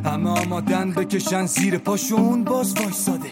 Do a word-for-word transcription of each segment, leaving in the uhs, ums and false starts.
همه آمادن بکشن زیر پاشون باز وایساده.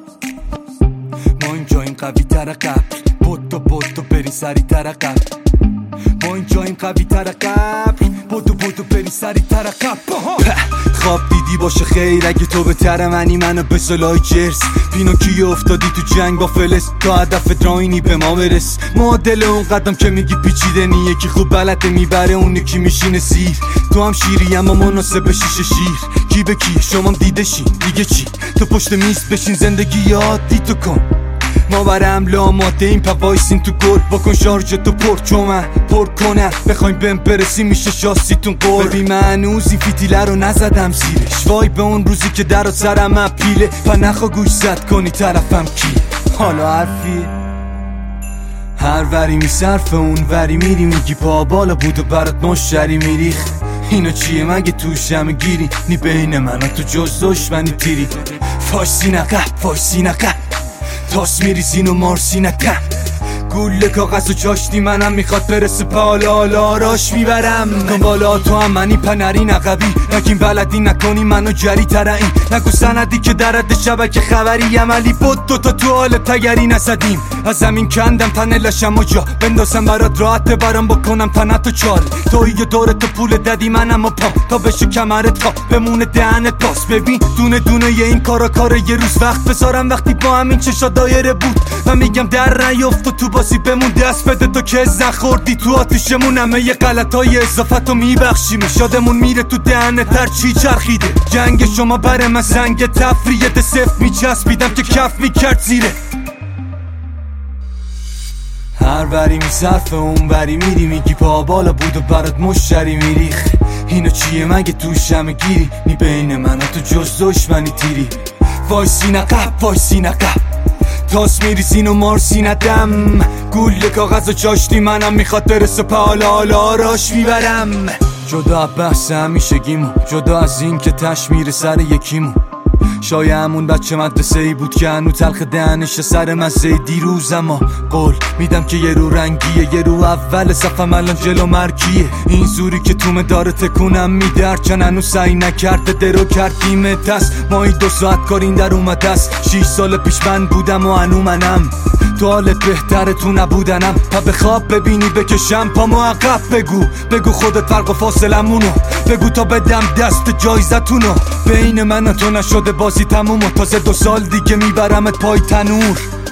ما اینجا این قوی تر قبل، پتو پتو بری سری تر قبل. ما اینجا این قوی تر قبل، پتو پتو بری سری تر قبل. خواب دیدی باشه خیر اگه تو بهتر منی، منو به سلای جرس پینوکیو افتادی تو جنگ با فلس، تا هدف دراینی به ما برس. معادل اون قدم که میگی پیچیده نی، یکی خوب بلده میبره اون یکی میشینه سیر. تو هم شیری اما مناسب شیشه شیر، کی به کی شما دیده شین دیگه چی. تو پشت میز بشین زندگی عادی تو کن، ما برم لاماده این پا وایسین تو گل. بکن شارژ تو پر چومن پر کنن، بخوایم بهم برسی میشه شاستیتون قول. ببین من هنوز این فیتیله رو نزدم زیرش، وای به اون روزی که در و سرم اپیله. پا نخوا گوش زد کنی طرفم کی، حالا حرفی هر وری میصرف اون وری میری، میگی پا بالا بود و برات مشتری میریخ. اینا چیه مگه توش همه گیری، نی بین من و تو جز دشمنی تیری. فایسی نقه فایسی نقه تاس میریزین و مارسی نکن، گوله کاغذ و چاشتی منم میخواد برسه پالا حالا راش میبرم. بالا تو هم منی پنری نقبی، نگیم بلدی نکنی منو جری ترعیم. نگو سندی که درد شبکه خبری عملی بود، دوتا تو حال تگری نزدیم. از زمین کندم تنه لشم و جا بندازم برات راحت برام بکنم تنت و چال. توی دورت پول ددی منم و پام تا بشه کمرت تا بمونه دهنت باز. ببین دونه دونه یه این کارا کاره یه روز وقت بذارم وقتی با همین چشا دایره بود. من میگم در نیفت و تو بازی بمون، دست بده تو که از نخوردی تو آتیشمون. همه یه غلطای اضافتو میبخشیم، شادمون میره تو دهنت هر چی چرخیده. جنگ شما بره من زنگ تفریه، ده صفت میچسبیدم که کف میکرد زیره. هر وری میصرف اون وری میری، میگی پا بالا بود و برات مشتری میریخ. اینو چیه مگه توش همه گیری، نی بین من و تو جز دشمنی تیری. وایسی نقب وایسی نقب تاس میریزین و مارسی ندم، گوله کاغذ و چاشتی منم میخواد برسه پالا حالا راش میبرم. جدا بحث همیشگیمون، جدا از این که تش میره سر یکیمون. شاید همون بچه مدرسه ای بود که هنو تلخ دهنش سر مزه دیروز. اما قول میدم که یه رو رنگیه، یه رو اول صفم الان جلو مرگیه. این زوری که تومه داره تکونم میده، هرچن هنو سعی نکرده درو کردیم دست. ما این دو ساعت کارین در اومده است، شیش سال پیش من بودم و هنو منم. تو حالت بهتره تو نبودنم، تا به خواب ببینی بکشم پامو عقب. بگو بگو خودت فرق و فاصلمونو بگو تا بدم دست جایزتونو. بین من و تو نشده بازی تموم و تازه دو سال دیگه میبرمت پای تنور.